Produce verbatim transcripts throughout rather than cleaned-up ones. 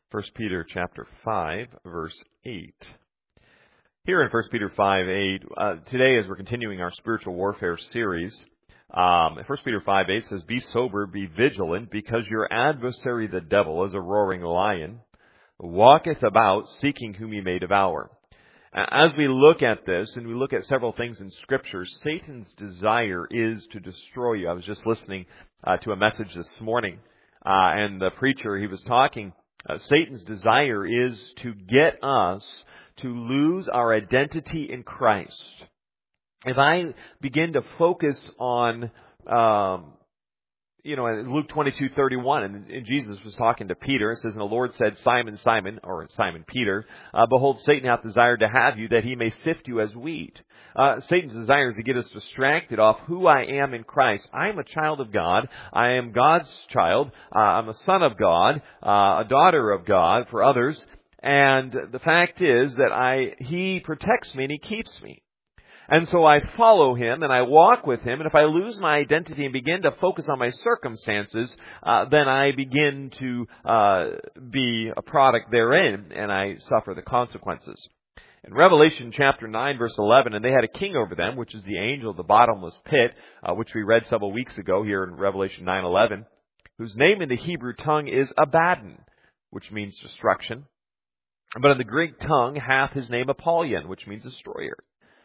First Peter chapter five, verse eight. Here in First Peter five, eight, uh, today as we're continuing our spiritual warfare series, um, First Peter five, eight says, "Be sober, be vigilant, because your adversary the devil, as a roaring lion, walketh about, seeking whom he may devour." As we look at this, and we look at several things in Scripture, Satan's desire is to destroy you. I was just listening uh, to a message this morning, uh, and the preacher, he was talking, uh, Satan's desire is to get us to lose our identity in Christ. If I begin to focus on, um, you know, Luke twenty-two thirty-one, and, and Jesus was talking to Peter. It says, "And the Lord said, Simon, Simon," or Simon Peter, uh, "behold, Satan hath desired to have you, that he may sift you as wheat." Uh, Satan's desire is to get us distracted off who I am in Christ. I am a child of God. I am God's child. Uh, I'm a son of God, uh, a daughter of God for others. And the fact is that I, He protects me and He keeps me. And so I follow Him and I walk with Him. And if I lose my identity and begin to focus on my circumstances, uh, then I begin to uh, be a product therein, and I suffer the consequences. In Revelation chapter nine, verse eleven, "And they had a king over them, which is the angel of the bottomless pit," uh, which we read several weeks ago here in Revelation nine eleven, "whose name in the Hebrew tongue is Abaddon," which means destruction. "But in the Greek tongue hath his name Apollyon," which means destroyer.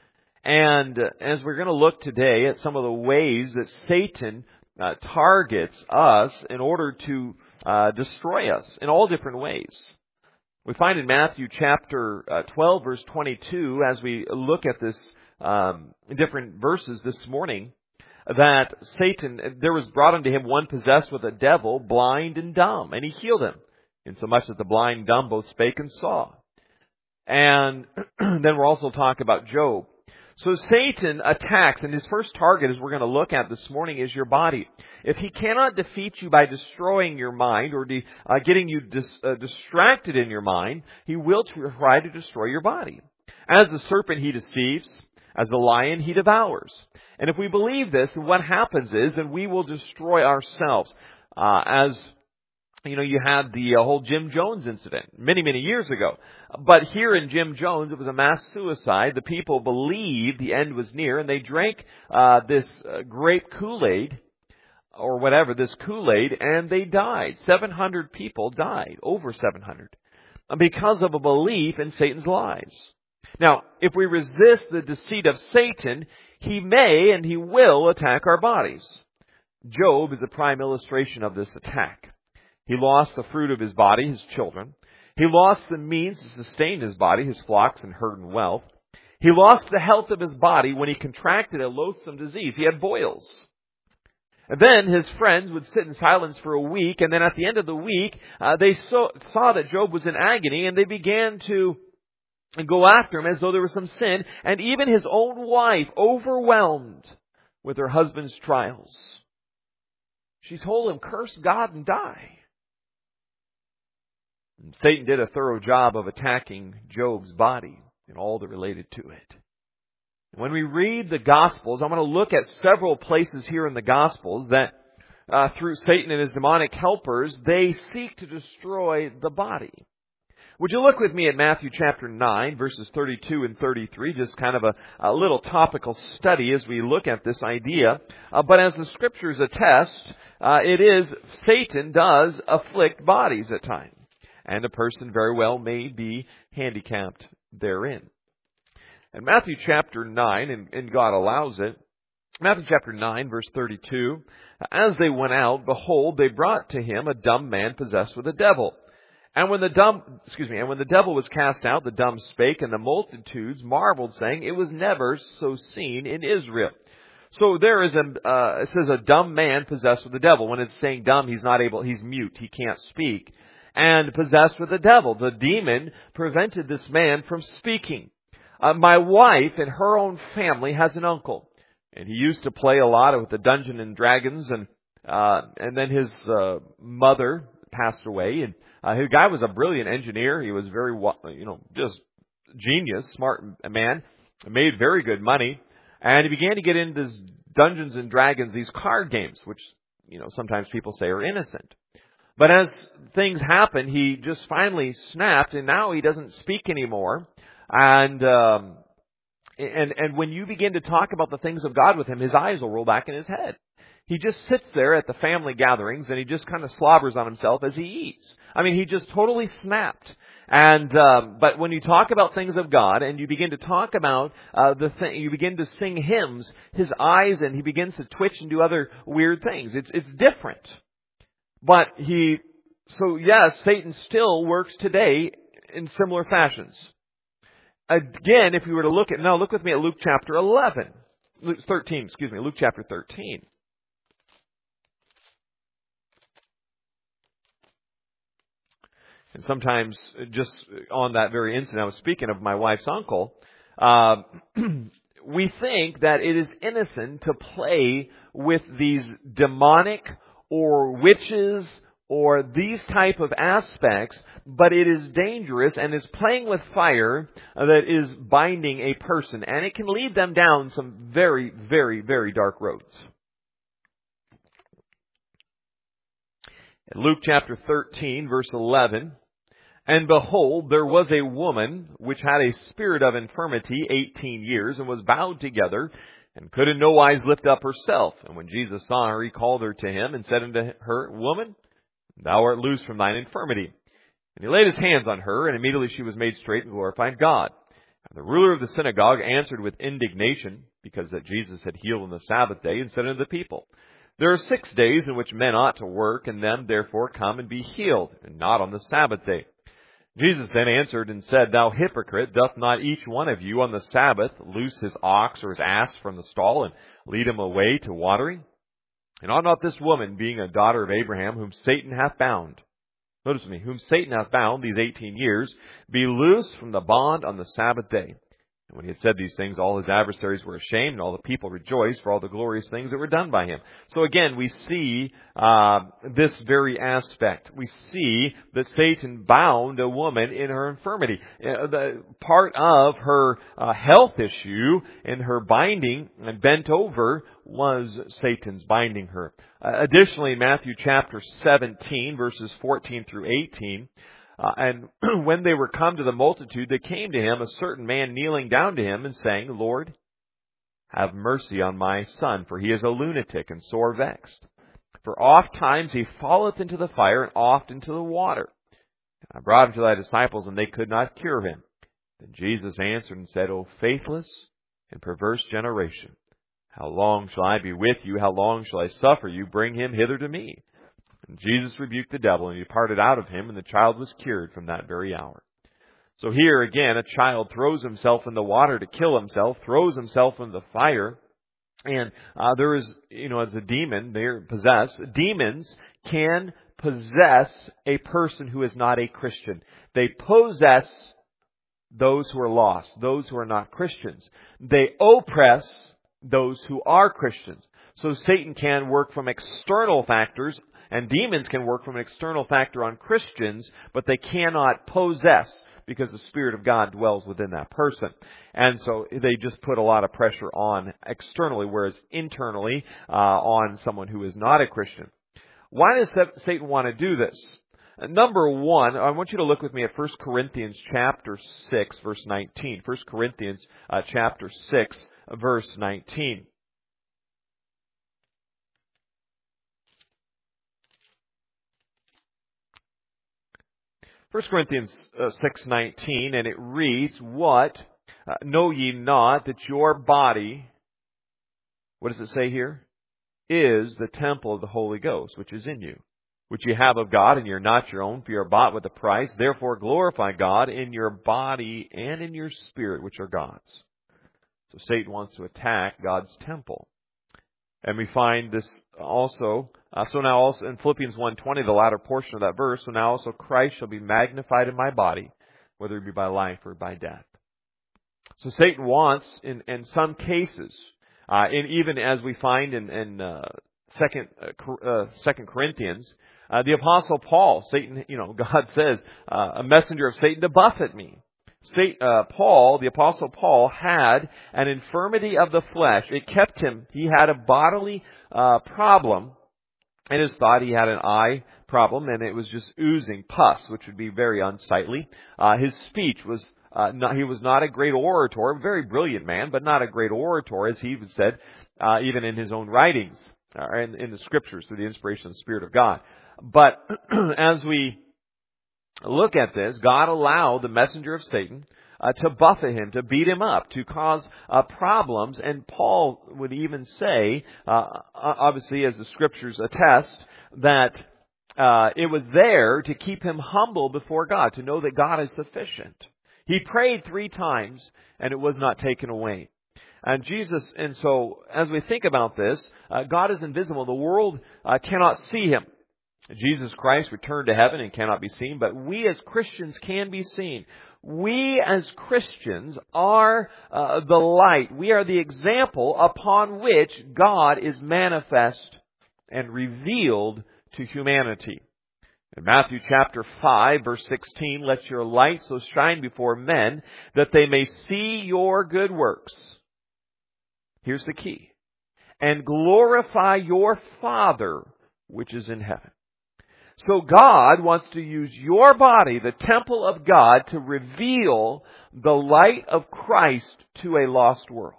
And as we're going to look today at some of the ways that Satan uh, targets us in order to uh, destroy us in all different ways. We find in Matthew chapter uh, twelve, verse twenty-two, as we look at this um, different verses this morning, that Satan, there was brought unto him one possessed with a devil, blind and dumb, and he healed him, insomuch that the blind and dumb both spake and saw. And then we're also talking about Job. So Satan attacks, and his first target, as we're going to look at this morning, is your body. If he cannot defeat you by destroying your mind or de, uh, getting you dis, uh, distracted in your mind, he will try to destroy your body. As the serpent, he deceives. As the lion, he devours. And if we believe this, what happens is that we will destroy ourselves. Uh, as You know, you had the uh, whole Jim Jones incident many, many years ago. But here in Jim Jones, it was a mass suicide. The people believed the end was near, and they drank uh, this uh, grape Kool-Aid, or whatever, this Kool-Aid, and they died. seven hundred people died, over seven hundred, because of a belief in Satan's lies. Now, if we resist the deceit of Satan, he may and he will attack our bodies. Job is a prime illustration of this attack. He lost the fruit of his body, his children. He lost the means to sustain his body, his flocks and herd and wealth. He lost the health of his body when he contracted a loathsome disease. He had boils. And then his friends would sit in silence for a week, and then at the end of the week, uh, they saw, saw that Job was in agony, and they began to go after him as though there was some sin, and even his own wife, overwhelmed with her husband's trials, she told him, "Curse God and die." Satan did a thorough job of attacking Job's body and all that related to it. When we read the Gospels, I'm going to look at several places here in the Gospels that uh, through Satan and his demonic helpers, they seek to destroy the body. Would you look with me at Matthew chapter nine, verses thirty-two and thirty-three, just kind of a, a little topical study as we look at this idea. Uh, but as the Scriptures attest, uh, it is Satan does afflict bodies at times. And a person very well may be handicapped therein. In Matthew chapter nine, and, and God allows it, Matthew chapter nine, verse thirty-two, "As they went out, behold, they brought to him a dumb man possessed with a devil. And when the dumb, excuse me, and when the devil was cast out, the dumb spake, and the multitudes marveled, saying, It was never so seen in Israel." So there is a, uh, it says a dumb man possessed with the devil. When it's saying dumb, he's not able, he's mute, he can't speak. And possessed with the devil. The demon prevented this man from speaking. Uh, my wife and her own family has an uncle. And he used to play a lot with the Dungeons and Dragons. And uh, and then his uh, mother passed away. And uh, his guy was a brilliant engineer. He was very, you know, just genius, smart man. Made very good money. And he began to get into this Dungeons and Dragons, these card games, which, you know, sometimes people say are innocent. But as things happened, he just finally snapped, and now he doesn't speak anymore. And um, and and when you begin to talk about the things of God with him, his eyes will roll back in his head. He just sits there at the family gatherings, and he just kind of slobbers on himself as he eats. I mean, he just totally snapped. And um, but when you talk about things of God, and you begin to talk about uh, the thing, you begin to sing hymns, his eyes, and he begins to twitch and do other weird things. It's it's different. But he, so yes, Satan still works today in similar fashions. Again, if you were to look at, now look with me at Luke chapter eleven. Luke thirteen, excuse me, Luke chapter thirteen. And sometimes, just on that very incident, I was speaking of my wife's uncle, uh, we think that it is innocent to play with these demonic or witches or these type of aspects, but it is dangerous and is playing with fire that is binding a person, and it can lead them down some very, very, very dark roads. In Luke chapter thirteen, verse eleven, and behold, there was a woman which had a spirit of infirmity eighteen years, and was bowed together, and could in no wise lift up herself. And when Jesus saw her, he called her to him, and said unto her, Woman, thou art loosed from thine infirmity. And he laid his hands on her, and immediately she was made straight and glorified God. And the ruler of the synagogue answered with indignation, because that Jesus had healed on the Sabbath day, and said unto the people, There are six days in which men ought to work, and them therefore come and be healed, and not on the Sabbath day. Jesus then answered and said, Thou hypocrite, doth not each one of you on the Sabbath loose his ox or his ass from the stall, and lead him away to watering? And ought not this woman, being a daughter of Abraham, whom Satan hath bound, notice me, whom Satan hath bound these eighteen years, be loosed from the bond on the Sabbath day? And when he had said these things, all his adversaries were ashamed, and all the people rejoiced for all the glorious things that were done by him. So again, we see uh, this very aspect. We see that Satan bound a woman in her infirmity. Uh, the part of her uh, health issue in her binding and bent over was Satan's binding her. Uh, additionally, Matthew chapter seventeen, verses fourteen through eighteen, Uh, and when they were come to the multitude, they came to him, a certain man kneeling down to him and saying, Lord, have mercy on my son, for he is a lunatic and sore vexed. For oft times he falleth into the fire, and oft into the water. I brought him to thy disciples, and they could not cure him. Then Jesus answered and said, O faithless and perverse generation, how long shall I be with you? How long shall I suffer you? Bring him hither to me. And Jesus rebuked the devil, and he departed out of him, and the child was cured from that very hour. So here again, a child throws himself in the water to kill himself, throws himself in the fire, and uh, there is, you know, as a demon, they're possessed. Demons can possess a person who is not a Christian. They possess those who are lost, those who are not Christians. They oppress those who are Christians. So Satan can work from external factors, and demons can work from an external factor on Christians, but they cannot possess because the Spirit of God dwells within that person. And so they just put a lot of pressure on externally, whereas internally uh, on someone who is not a Christian. Why does Satan want to do this? Number one, I want you to look with me at First Corinthians chapter six, verse nineteen. First Corinthians uh, chapter six, verse nineteen. First Corinthians six nineteen, and it reads, What? Uh, know ye not that your body, what does it say here? Is the temple of the Holy Ghost, which is in you, which you have of God, and you're not your own, for you are bought with a price. Therefore glorify God in your body and in your spirit, which are God's. So Satan wants to attack God's temple. And we find this also, uh, so now also in Philippians one twenty, the latter portion of that verse, so now also Christ shall be magnified in my body, whether it be by life or by death. So Satan wants, in, in some cases, uh, and even as we find in, in uh, second, uh, Second Corinthians, uh, the Apostle Paul, Satan, you know, God says, uh, a messenger of Satan to buffet me. Saint, uh, Paul, the Apostle Paul, had an infirmity of the flesh. It kept him, he had a bodily uh, problem in his thought. He had an eye problem, and it was just oozing pus, which would be very unsightly. Uh, his speech was uh, not, he was not a great orator, a very brilliant man, but not a great orator, as he even said, uh, even in his own writings, or in, in the Scriptures, through the inspiration of the Spirit of God. But as we look at this, God allowed the messenger of Satan uh, to buffet him, to beat him up, to cause uh, problems. And Paul would even say, uh, obviously as the Scriptures attest, that uh, it was there to keep him humble before God, to know that God is sufficient. He prayed three times, and it was not taken away. And Jesus, and so as we think about this, uh, God is invisible. The world uh, cannot see Him. Jesus Christ returned to heaven and cannot be seen, but we as Christians can be seen. We as Christians are uh, the light. We are the example upon which God is manifest and revealed to humanity. In Matthew chapter five, verse sixteen, let your light so shine before men that they may see your good works. Here's the key. And glorify your Father which is in heaven. So God wants to use your body, the temple of God, to reveal the light of Christ to a lost world.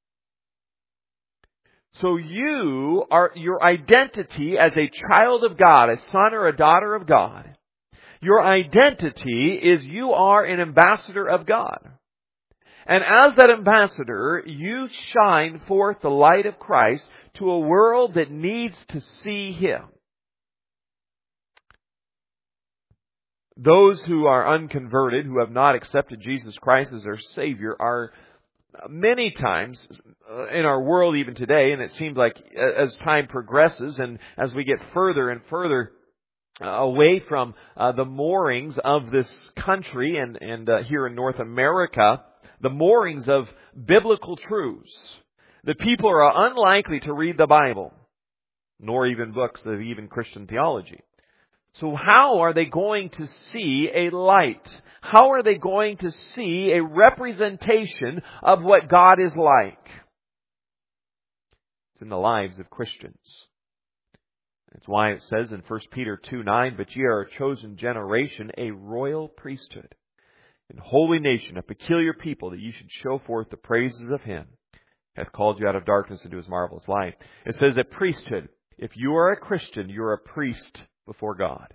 So you are, your identity as a child of God, a son or a daughter of God, your identity is you are an ambassador of God. And as that ambassador, you shine forth the light of Christ to a world that needs to see Him. Those who are unconverted, who have not accepted Jesus Christ as their Savior, are many times in our world even today, and it seems like as time progresses and as we get further and further away from uh, the moorings of this country and, and uh, here in North America, the moorings of biblical truths, the people are unlikely to read the Bible, nor even books of even Christian theology. So how are they going to see a light? How are they going to see a representation of what God is like? It's in the lives of Christians. That's why it says in First Peter two nine, but ye are a chosen generation, a royal priesthood, and holy nation, a peculiar people, that ye should show forth the praises of Him hath called you out of darkness into His marvelous light. It says a priesthood. If you are a Christian, you're a priest before God.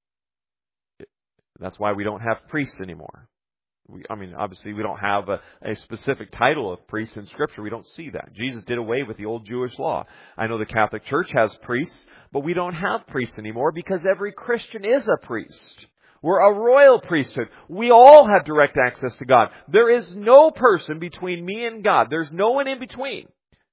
That's why we don't have priests anymore. We, I mean, obviously we don't have a, a specific title of priest in Scripture. We don't see that. Jesus did away with the old Jewish law. I know the Catholic Church has priests, but we don't have priests anymore because every Christian is a priest. We're a royal priesthood. We all have direct access to God. There is no person between me and God. There's no one in between.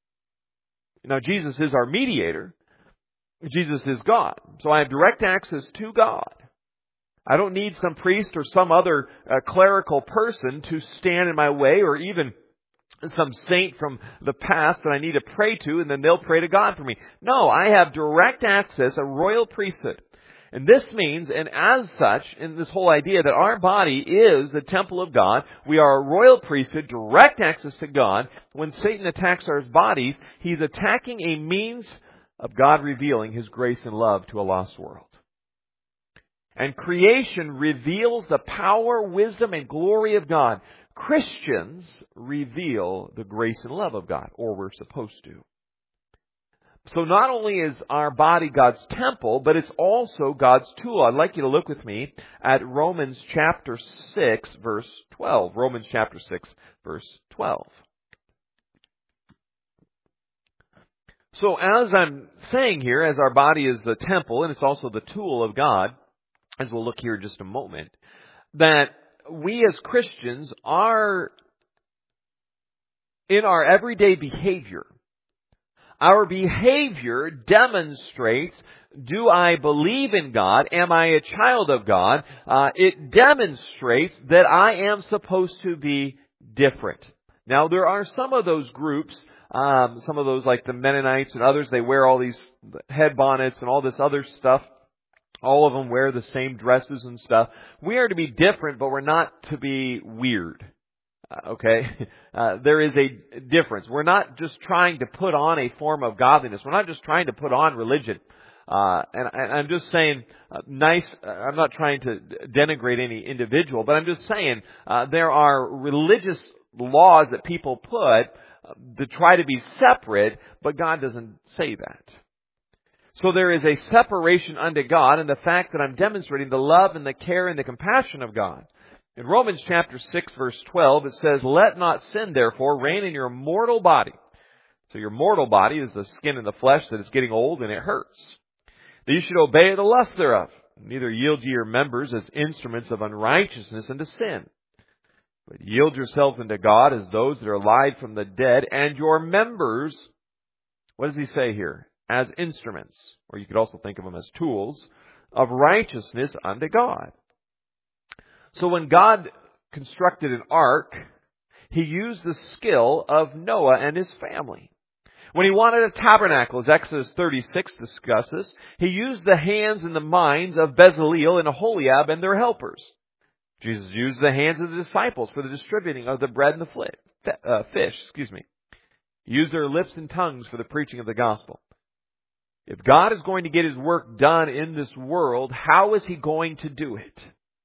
Now, Jesus is our mediator. Jesus is God. So I have direct access to God. I don't need some priest or some other uh, clerical person to stand in my way, or even some saint from the past that I need to pray to, and then they'll pray to God for me. No, I have direct access, a royal priesthood. And this means, and as such, in this whole idea that our body is the temple of God, we are a royal priesthood, direct access to God. When Satan attacks our bodies, he's attacking a means of God revealing His grace and love to a lost world. And creation reveals the power, wisdom, and glory of God. Christians reveal the grace and love of God, or we're supposed to. So not only is our body God's temple, but it's also God's tool. I'd like you to look with me at Romans chapter six, verse twelve. Romans chapter six, verse twelve. So as I'm saying here, as our body is the temple, and it's also the tool of God, as we'll look here in just a moment, that we as Christians are, in our everyday behavior, our behavior demonstrates, do I believe in God? Am I a child of God? Uh, it demonstrates that I am supposed to be different. Now, there are some of those groups, um, some of those like the Mennonites and others, they wear all these head bonnets and all this other stuff. All of them wear the same dresses and stuff. We are to be different, but we're not to be weird. Uh, okay? Uh, there is a difference. We're not just trying to put on a form of godliness. We're not just trying to put on religion. Uh, and, and I'm just saying, uh, nice, uh, I'm not trying to denigrate any individual, but I'm just saying, uh, there are religious laws that people put uh, to try to be separate, but God doesn't say that. So there is a separation unto God in the fact that I'm demonstrating the love and the care and the compassion of God. In Romans chapter six verse twelve it says, "Let not sin therefore reign in your mortal body." So your mortal body is the skin and the flesh that is getting old and it hurts. "That you should obey the lust thereof. Neither yield ye your members as instruments of unrighteousness unto sin. But yield yourselves unto God as those that are alive from the dead, and your members," what does he say here? "As instruments," or you could also think of them as tools, "of righteousness unto God." So when God constructed an ark, He used the skill of Noah and his family. When He wanted a tabernacle, as Exodus thirty-six discusses, He used the hands and the minds of Bezaleel and Aholiab and their helpers. Jesus used the hands of the disciples for the distributing of the bread and the flit, uh, fish. Excuse me. He used their lips and tongues for the preaching of the gospel. If God is going to get His work done in this world, how is He going to do it?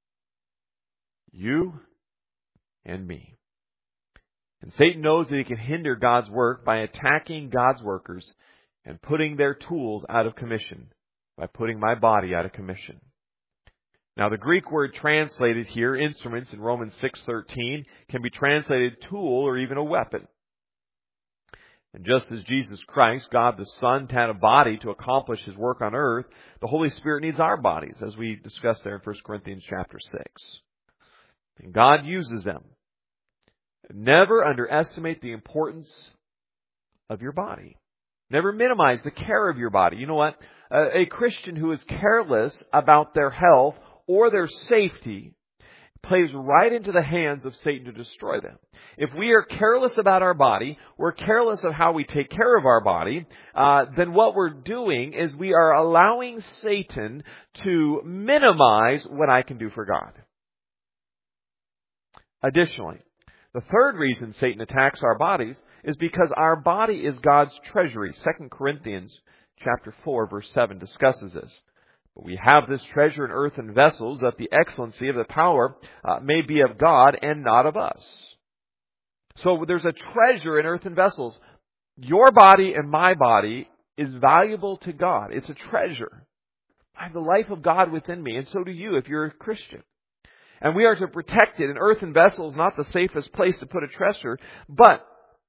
You and me. And Satan knows that he can hinder God's work by attacking God's workers and putting their tools out of commission, by putting my body out of commission. Now the Greek word translated here, instruments, in Romans six thirteen, can be translated tool or even a weapon. And just as Jesus Christ, God the Son, had a body to accomplish His work on earth, the Holy Spirit needs our bodies, as we discussed there in First Corinthians chapter six. And God uses them. Never underestimate the importance of your body. Never minimize the care of your body. You know what? A Christian who is careless about their health or their safety plays right into the hands of Satan to destroy them. If we are careless about our body, we're careless of how we take care of our body, uh, then what we're doing is we are allowing Satan to minimize what I can do for God. Additionally, the third reason Satan attacks our bodies is because our body is God's treasury. Second Corinthians chapter four verse seven discusses this. "But we have this treasure in earthen vessels, that the excellency of the power uh, may be of God and not of us." So there's a treasure in earthen vessels. Your body and my body is valuable to God. It's a treasure. I have the life of God within me, and so do you if you're a Christian. And we are to protect it. An earthen vessel is not the safest place to put a treasure. But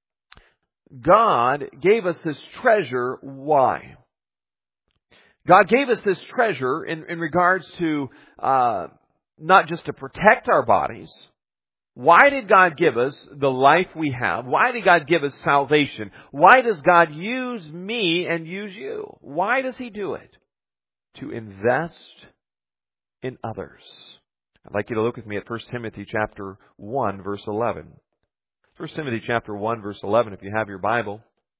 God gave us this treasure. Why? God gave us this treasure in, in regards to uh, not just to protect our bodies. Why did God give us the life we have? Why did God give us salvation? Why does God use me and use you? Why does He do it? To invest in others. I'd like you to look with me at First Timothy chapter one, verse eleven. First Timothy chapter one, verse eleven, if you have your Bible.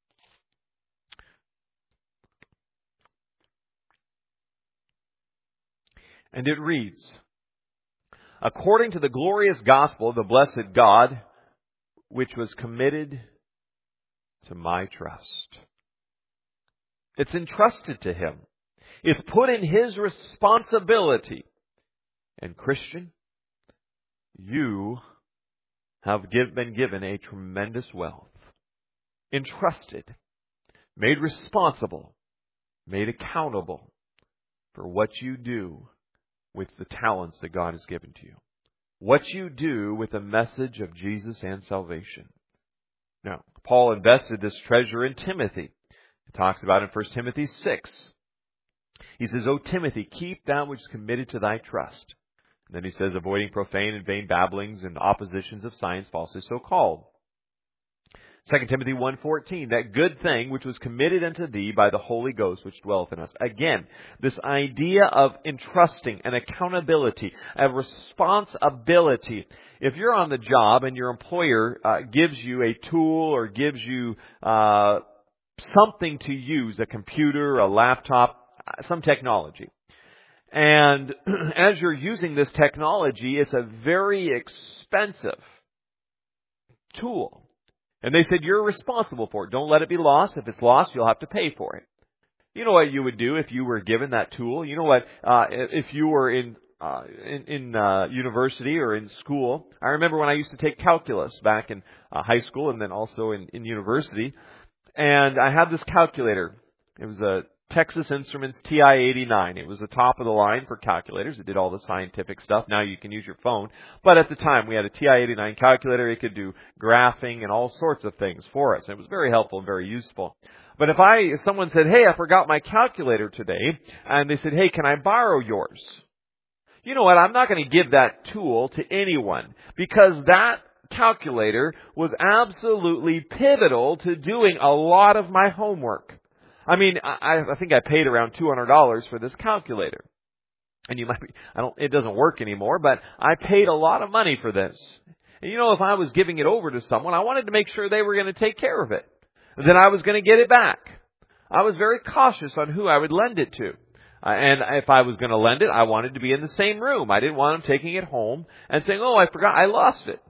And it reads, "According to the glorious gospel of the blessed God, which was committed to my trust." It's entrusted to Him. It's put in His responsibility. And Christian, you have give, been given a tremendous wealth. Entrusted, made responsible, made accountable for what you do with the talents that God has given to you. What you do with the message of Jesus and salvation. Now, Paul invested this treasure in Timothy. He talks about it in First Timothy six. He says, "O Timothy, keep that which is committed to thy trust." And then he says, "Avoiding profane and vain babblings and oppositions of science falsely so called." Second Timothy one fourteen, "That good thing which was committed unto thee by the Holy Ghost which dwelleth in us." Again, this idea of entrusting, an accountability, a responsibility. If you're on the job and your employer uh, gives you a tool or gives you uh, something to use, a computer, a laptop, some technology, and as you're using this technology, it's a very expensive tool. And they said, you're responsible for it. Don't let it be lost. If it's lost, you'll have to pay for it. You know what you would do if you were given that tool? You know what, uh, if you were in, uh, in, in, uh, university or in school. I remember when I used to take calculus back in uh, high school and then also in, in university. And I had this calculator. It was a Texas Instruments T I eighty-nine. It was the top of the line for calculators. It did all the scientific stuff. Now you can use your phone. But at the time, we had a T I eighty-nine calculator. It could do graphing and all sorts of things for us. And it was very helpful and very useful. But if I, if someone said, hey, I forgot my calculator today, and they said, hey, can I borrow yours? You know what? I'm not going to give that tool to anyone, because that calculator was absolutely pivotal to doing a lot of my homework. I mean, I, I think I paid around two hundred dollars for this calculator. And you might be, I don't, it doesn't work anymore, but I paid a lot of money for this. And you know, if I was giving it over to someone, I wanted to make sure they were going to take care of it. Then I was going to get it back. I was very cautious on who I would lend it to. Uh, and if I was going to lend it, I wanted to be in the same room. I didn't want them taking it home and saying, oh, I forgot, I lost it.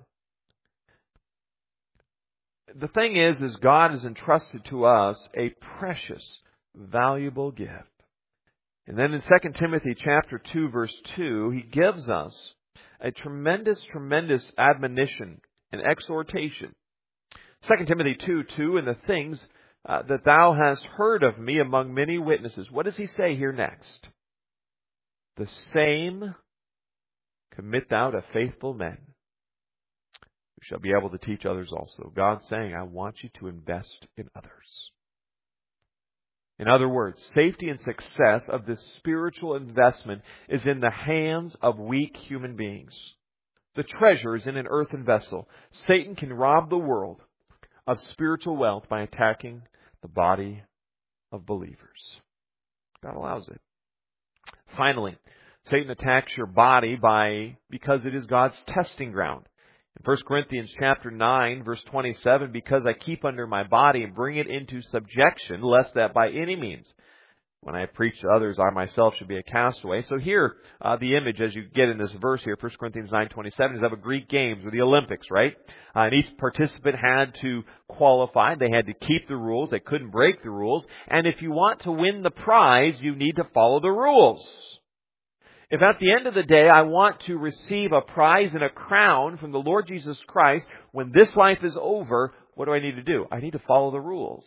The thing is, is God has entrusted to us a precious, valuable gift. And then in Second Timothy chapter two, verse two, he gives us a tremendous, tremendous admonition and exhortation. Second Timothy two, two, and the things uh, that thou hast heard of me among many witnesses. What does he say here next? The same commit thou to faithful men, who shall be able to teach others also. God's saying, I want you to invest in others. In other words, safety and success of this spiritual investment is in the hands of weak human beings. The treasure is in an earthen vessel. Satan can rob the world of spiritual wealth by attacking the body of believers. God allows it. Finally, Satan attacks your body by because it is God's testing ground. In First Corinthians chapter nine, verse twenty-seven, because I keep under my body and bring it into subjection, lest that by any means, when I preach to others, I myself should be a castaway. So here, uh, the image as you get in this verse here, First Corinthians nine twenty-seven, is of a Greek Games or the Olympics, right? Uh, and each participant had to qualify. They had to keep the rules. They couldn't break the rules. And if you want to win the prize, you need to follow the rules. If at the end of the day I want to receive a prize and a crown from the Lord Jesus Christ, when this life is over, what do I need to do? I need to follow the rules.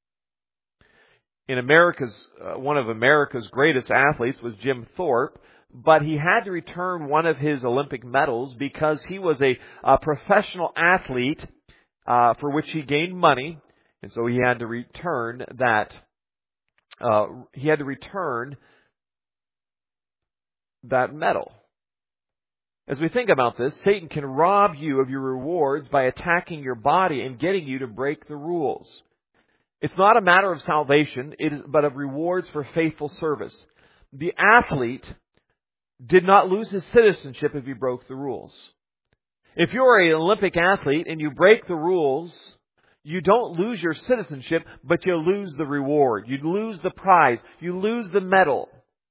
In America's, uh, one of America's greatest athletes was Jim Thorpe, but he had to return one of his Olympic medals because he was a, a professional athlete uh, for which he gained money, and so he had to return that. Uh, he had to return that medal. As we think about this, Satan can rob you of your rewards by attacking your body and getting you to break the rules. It's not a matter of salvation, it is, but of rewards for faithful service. The athlete did not lose his citizenship if he broke the rules. If you're an Olympic athlete and you break the rules, you don't lose your citizenship, but you lose the reward. You lose the prize. You lose the medal.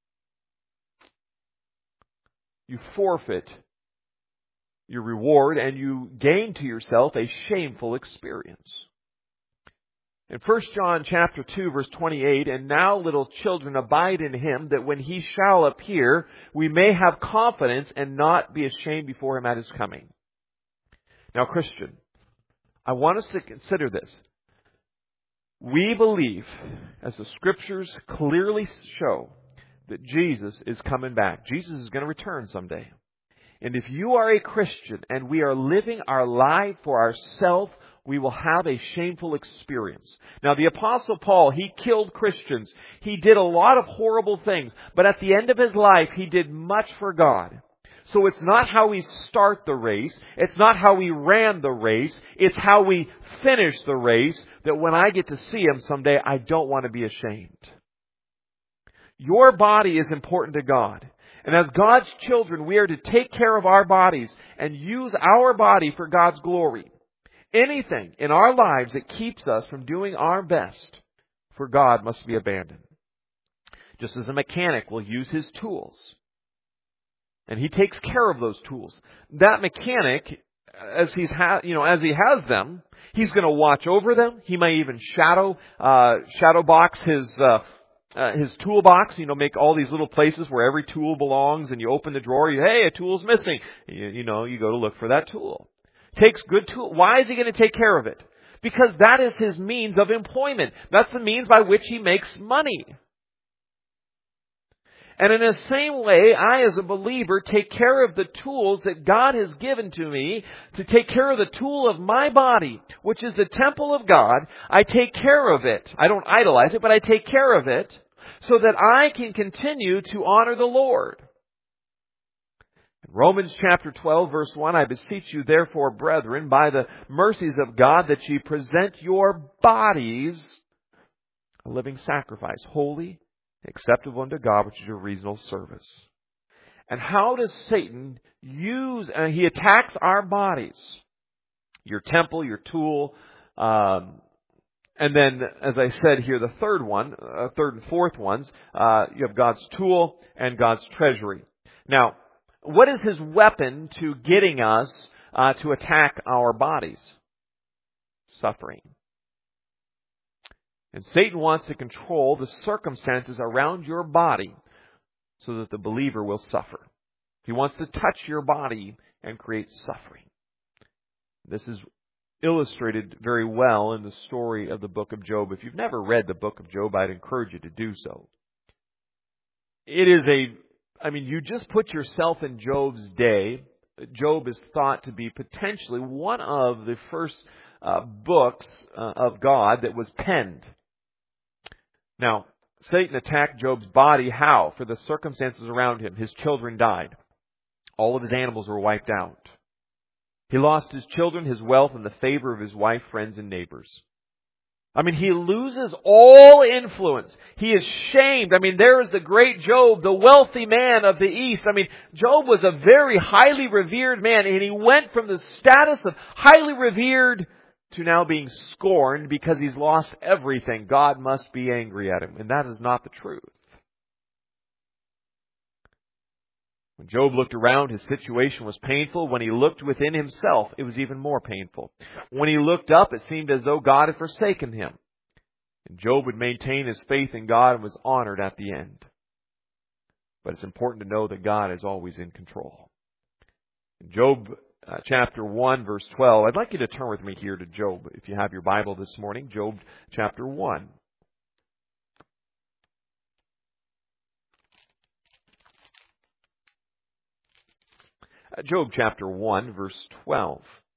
You forfeit your reward and you gain to yourself a shameful experience. In First John chapter two, verse twenty-eight, and now little children abide in him, that when he shall appear, we may have confidence and not be ashamed before him at his coming. Now, Christian, I want us to consider this. We believe, as the Scriptures clearly show, that Jesus is coming back. Jesus is going to return someday. And if you are a Christian and we are living our life for ourselves, we will have a shameful experience. Now, the Apostle Paul, he killed Christians. He did a lot of horrible things. But at the end of his life, he did much for God. So it's not how we start the race. It's not how we ran the race. It's how we finish the race that when I get to see him someday, I don't want to be ashamed. Your body is important to God. And as God's children, we are to take care of our bodies and use our body for God's glory. Anything in our lives that keeps us from doing our best for God must be abandoned. Just as a mechanic will use his tools. And he takes care of those tools. That mechanic, as he's ha- you know, as he has them, he's going to watch over them. He may even shadow, uh, shadow box his, uh, uh, his toolbox, you know, make all these little places where every tool belongs, and you open the drawer, you, hey, a tool's missing. You, you know, you go to look for that tool. Takes good tool. Why is he going to take care of it? Because that is his means of employment. That's the means by which he makes money. And in the same way, I as a believer take care of the tools that God has given to me to take care of the tool of my body, which is the temple of God. I take care of it. I don't idolize it, but I take care of it so that I can continue to honor the Lord. Romans chapter twelve, verse one, I beseech you therefore, brethren, by the mercies of God, that ye present your bodies a living sacrifice, holy, acceptable unto God, which is your reasonable service. And how does Satan use, uh, he attacks our bodies, your temple, your tool, um, and then, as I said here, the third one, uh, third and fourth ones, uh, you have God's tool and God's treasury. Now, what is his weapon to getting us uh, to attack our bodies? Suffering. And Satan wants to control the circumstances around your body so that the believer will suffer. He wants to touch your body and create suffering. This is illustrated very well in the story of the book of Job. If you've never read the book of Job, I'd encourage you to do so. It is a I mean, you just put yourself in Job's day. Job is thought to be potentially one of the first uh, books uh, of God that was penned. Now, Satan attacked Job's body. How? For the circumstances around him. His children died. All of his animals were wiped out. He lost his children, his wealth, and the favor of his wife, friends, and neighbors. I mean, he loses all influence. He is shamed. I mean, there is the great Job, the wealthy man of the East. I mean, Job was a very highly revered man, and he went from the status of highly revered to now being scorned because he's lost everything. God must be angry at him, and that is not the truth. When Job looked around, his situation was painful. When he looked within himself, it was even more painful. When he looked up, it seemed as though God had forsaken him. And Job would maintain his faith in God and was honored at the end. But it's important to know that God is always in control. In Job uh, chapter one, verse twelve, I'd like you to turn with me here to Job, if you have your Bible this morning. Job chapter one. Job chapter one, verse twelve.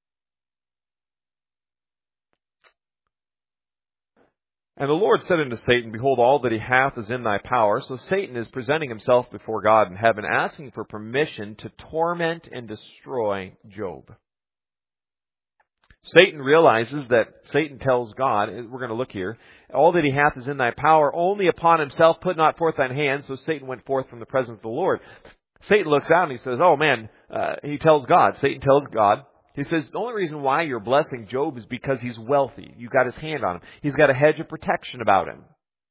And the Lord said unto Satan, Behold, all that he hath is in thy power. So Satan is presenting himself before God in heaven, asking for permission to torment and destroy Job. Satan realizes that Satan tells God, we're going to look here, all that he hath is in thy power, only upon himself put not forth thine hand. So Satan went forth from the presence of the Lord. Satan looks out and he says, oh man, uh, he tells God, Satan tells God, he says, the only reason why you're blessing Job is because he's wealthy. You got his hand on him. He's got a hedge of protection about him.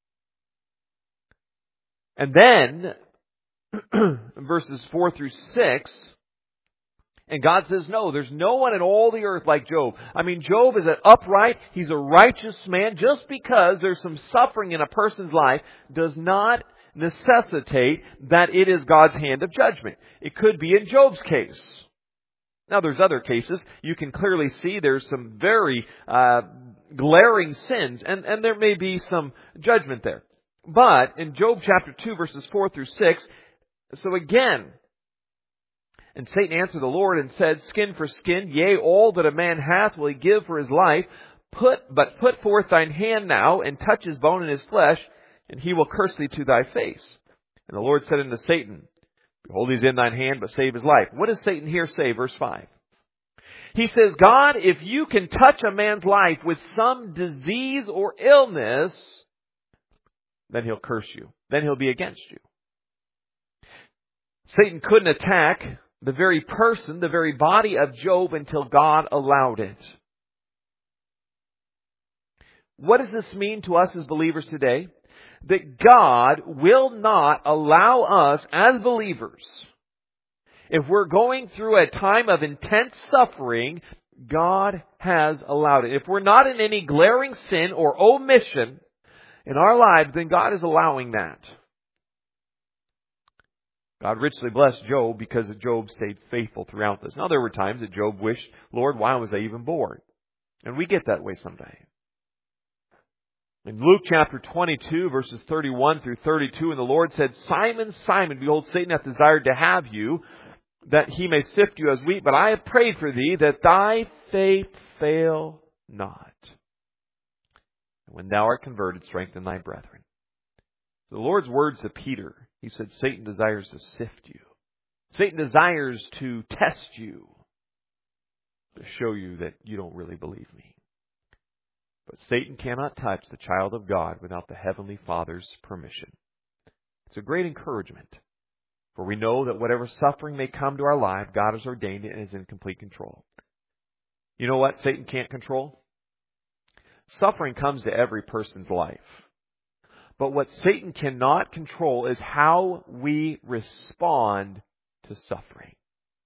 And then, verses four through six, and God says, no, there's no one in all the earth like Job. I mean, Job is an upright, he's a righteous man. Just because there's some suffering in a person's life does not necessitate that it is God's hand of judgment. It could be in Job's case. Now, there's other cases. You can clearly see there's some very uh, glaring sins, and, and there may be some judgment there. But in Job chapter two, verses four through six, so again, and Satan answered the Lord and said, Skin for skin, yea, all that a man hath will he give for his life. Put, but put forth thine hand now, and touch his bone and his flesh, and he will curse thee to thy face. And the Lord said unto Satan, Behold, he's in thine hand, but save his life. What does Satan here say? Verse five. He says, God, if you can touch a man's life with some disease or illness, then he'll curse you. Then he'll be against you. Satan couldn't attack the very person, the very body of Job until God allowed it. What does this mean to us as believers today? That God will not allow us as believers, if we're going through a time of intense suffering, God has allowed it. If we're not in any glaring sin or omission, in our lives, then God is allowing that. God richly blessed Job because Job stayed faithful throughout this. Now, there were times that Job wished, Lord, why was I even born? And we get that way someday. In Luke chapter twenty-two, verses thirty-one through thirty-two, and the Lord said, Simon, Simon, behold, Satan hath desired to have you, that he may sift you as wheat. But I have prayed for thee, that thy faith fail not. And when thou art converted, strengthen thy brethren. The Lord's words to Peter, He said, Satan desires to sift you. Satan desires to test you, to show you that you don't really believe me. But Satan cannot touch the child of God without the Heavenly Father's permission. It's a great encouragement. For we know that whatever suffering may come to our life, God has ordained it and is in complete control. You know what Satan can't control? Suffering comes to every person's life. But what Satan cannot control is how we respond to suffering.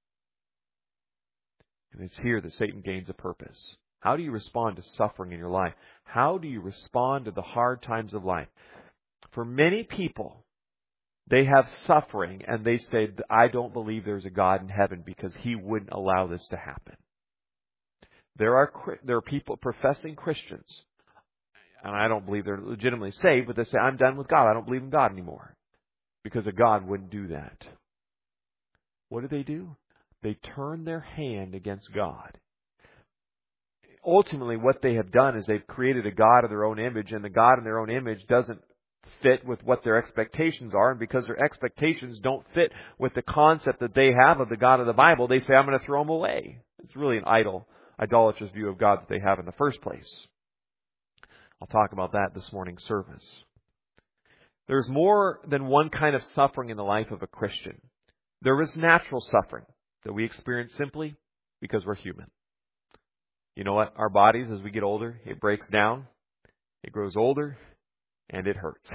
And it's here that Satan gains a purpose. How do you respond to suffering in your life? How do you respond to the hard times of life? For many people, they have suffering and they say, I don't believe there's a God in heaven because He wouldn't allow this to happen. There are there are people, professing Christians, and I don't believe they're legitimately saved, but they say, I'm done with God. I don't believe in God anymore. Because a God wouldn't do that. What do they do? They turn their hand against God. Ultimately, what they have done is they've created a God of their own image, and the God in their own image doesn't fit with what their expectations are, and because their expectations don't fit with the concept that they have of the God of the Bible, they say, I'm going to throw Him away. It's really an idol, idolatrous view of God that they have in the first place. I'll talk about that this morning's service. There's more than one kind of suffering in the life of a Christian. There is natural suffering that we experience simply because we're human. You know what? Our bodies, as we get older, it breaks down, it grows older, and it hurts.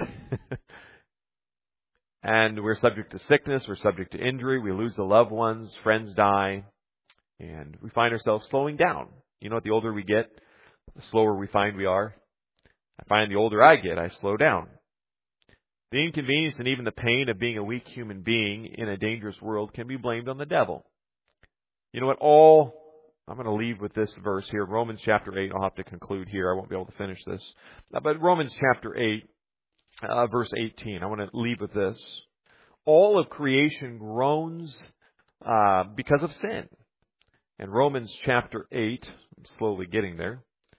And we're subject to sickness, we're subject to injury, we lose the loved ones, friends die, and we find ourselves slowing down. You know what? The older we get, the slower we find we are. I find the older I get, I slow down. The inconvenience and even the pain of being a weak human being in a dangerous world can be blamed on the devil. You know what? All, I'm going to leave with this verse here, Romans chapter eight. I'll have to conclude here. I won't be able to finish this. But Romans chapter eight, uh, verse eighteen. I want to leave with this. All of creation groans uh, because of sin. And Romans chapter eight, I'm slowly getting there.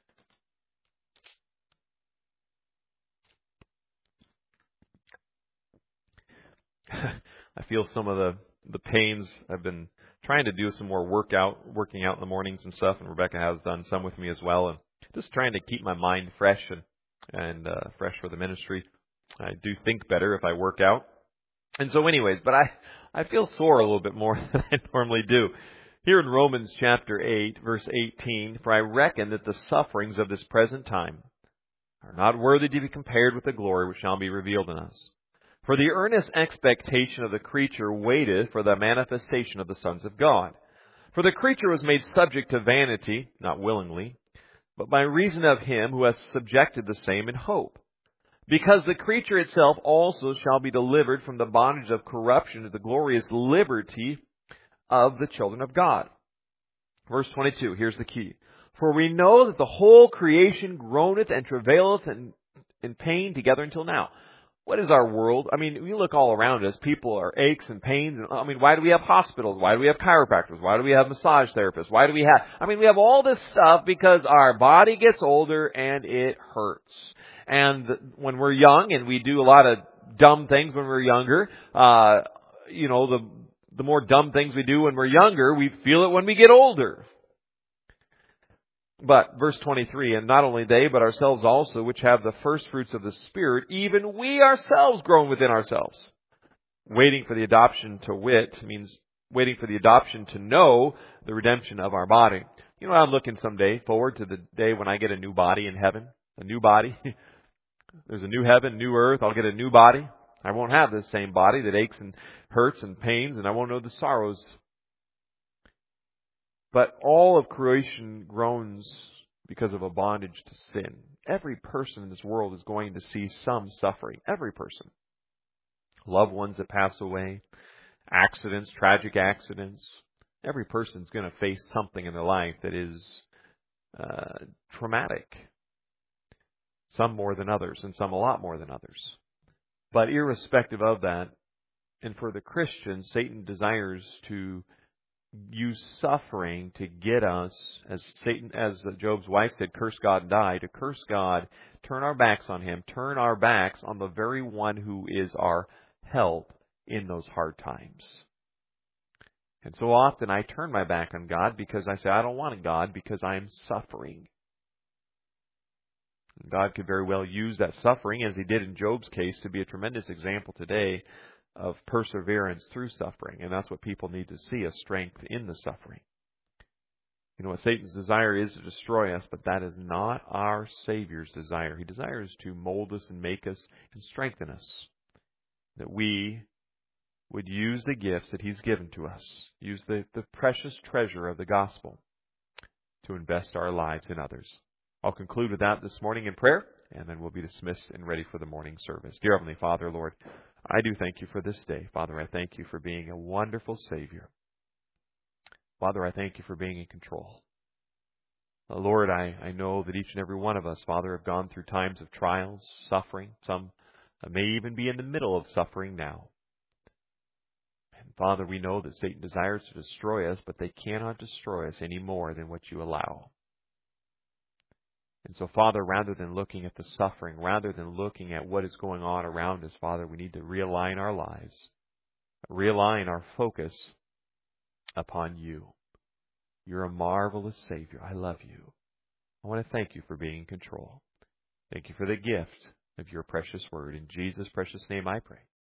I feel some of the, the pains. I've been trying to do some more workout, working out in the mornings and stuff, and Rebecca has done some with me as well, and just trying to keep my mind fresh and, and uh, fresh for the ministry. I do think better if I work out. And so anyways, but I, I feel sore a little bit more than I normally do. Here in Romans chapter eight, verse eighteen, for I reckon that the sufferings of this present time are not worthy to be compared with the glory which shall be revealed in us. For the earnest expectation of the creature waiteth for the manifestation of the sons of God. For the creature was made subject to vanity, not willingly, but by reason of Him who hath subjected the same in hope. Because the creature itself also shall be delivered from the bondage of corruption to the glorious liberty of the children of God. Verse twenty-two, here's the key. For we know that the whole creation groaneth and travaileth in, in pain together until now. What is our world? I mean, we look all around us. People are aches and pains. I mean, why do we have hospitals? Why do we have chiropractors? Why do we have massage therapists? Why do we have... I mean, we have all this stuff because our body gets older and it hurts. And when we're young and we do a lot of dumb things when we're younger, uh, you know, the, the more dumb things we do when we're younger, we feel it when we get older. But, verse twenty-three, and not only they, but ourselves also, which have the first fruits of the Spirit, even we ourselves groan within ourselves. Waiting for the adoption to wit means waiting for the adoption to know the redemption of our body. You know, I'm looking someday forward to the day when I get a new body in heaven. A new body. There's a new heaven, new earth. I'll get a new body. I won't have this same body that aches and hurts and pains, and I won't know the sorrows. But all of creation groans because of a bondage to sin. Every person in this world is going to see some suffering. Every person. Loved ones that pass away, accidents, tragic accidents. Every person's going to face something in their life that is uh, traumatic. Some more than others, and some a lot more than others. But irrespective of that, and for the Christian, Satan desires to use suffering to get us, as Satan, as Job's wife said, curse God and die, to curse God, turn our backs on Him, turn our backs on the very one who is our help in those hard times. And so often I turn my back on God because I say, I don't want a God because I am suffering. God could very well use that suffering, as He did in Job's case, to be a tremendous example today of perseverance through suffering. And that's what people need to see, a strength in the suffering. You know what Satan's desire is to destroy us, but that is not our Savior's desire. He desires to mold us and make us and strengthen us, that we would use the gifts that He's given to us, use the, the precious treasure of the gospel to invest our lives in others. I'll conclude with that this morning in prayer, and then we'll be dismissed and ready for the morning service. Dear Heavenly Father, Lord, I do thank You for this day. Father, I thank You for being a wonderful Savior. Father, I thank You for being in control. Uh, Lord, I, I know that each and every one of us, Father, have gone through times of trials, suffering. Some may even be in the middle of suffering now. And Father, we know that Satan desires to destroy us, but they cannot destroy us any more than what You allow. And so, Father, rather than looking at the suffering, rather than looking at what is going on around us, Father, we need to realign our lives, realign our focus upon You. You're a marvelous Savior. I love You. I want to thank You for being in control. Thank You for the gift of Your precious word. In Jesus' precious name I pray.